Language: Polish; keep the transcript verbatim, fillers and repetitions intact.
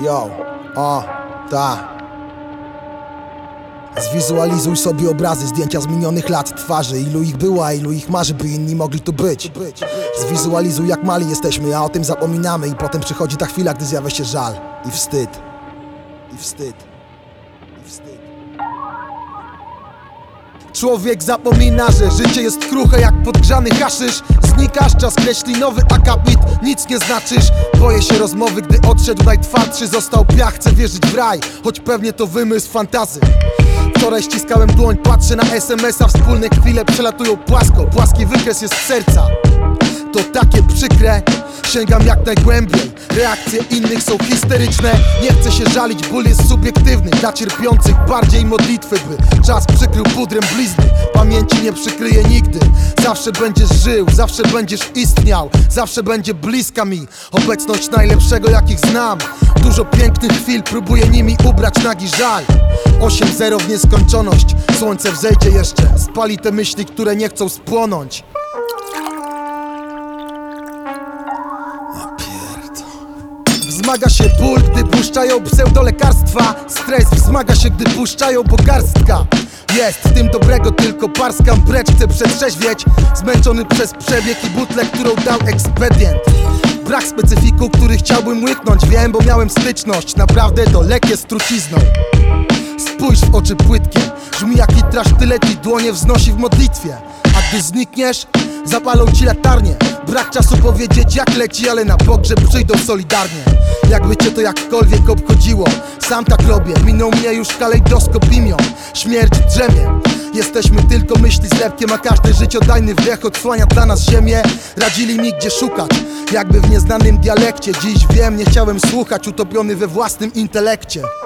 Yo, o, ta. Zwizualizuj sobie obrazy, zdjęcia z minionych lat twarzy. Ilu ich było, a ilu ich marzy, by inni mogli tu być. Zwizualizuj, jak mali jesteśmy, a o tym zapominamy. I potem przychodzi ta chwila, gdy zjawia się żal i wstyd. I wstyd. I wstyd. Człowiek zapomina, że życie jest kruche jak podgrzany haszysz. Znikasz, czas kreśli nowy akapit, nic nie znaczysz. Boję się rozmowy, gdy odszedł najtwardszy. Został piach, chcę wierzyć w raj, choć pewnie to wymysł fantazy. Wczoraj ściskałem dłoń, patrzę na es em es a. Wspólne chwile przelatują płasko, płaski wykres jest z serca. To takie przykre, sięgam jak najgłębiej. Reakcje innych są histeryczne. Nie chcę się żalić, ból jest subiektywny. Dla cierpiących bardziej modlitwy, by czas przykrył pudrem blizny. Pamięci nie przykryje nigdy. Zawsze będziesz żył, zawsze będziesz istniał. Zawsze będzie bliska mi obecność najlepszego jakich znam. Dużo pięknych chwil, próbuję nimi ubrać nagi żal. osiem zero w nieskończoność. Słońce wzejdzie jeszcze, spali te myśli, które nie chcą spłonąć. Wzmaga się ból, gdy puszczają pseudolekarstwa. Stres wzmaga się, gdy puszczają, bo garstka jest w tym dobrego, tylko parskam precz. Chcę przetrzeźwieć, zmęczony przez przebieg i butlę, którą dał ekspedient. Brak specyfiku, który chciałbym łyknąć. Wiem, bo miałem styczność, naprawdę to lek jest trucizną. Spójrz w oczy płytkie, brzmi jak litraż, tyle ci dłonie wznosi w modlitwie. A gdy znikniesz, zapalą ci latarnie. Brak czasu powiedzieć jak leci, ale na pogrzeb przyjdą solidarnie. Jakby cię to jakkolwiek obchodziło, sam tak robię. Minął mnie już kalejdoskop imion. Śmierć drzemie. Jesteśmy tylko myśli zlepkiem, a każdy życiodajny wdech odsłania dla nas ziemię. Radzili mi gdzie szukać, jakby w nieznanym dialekcie. Dziś wiem, nie chciałem słuchać, utopiony we własnym intelekcie.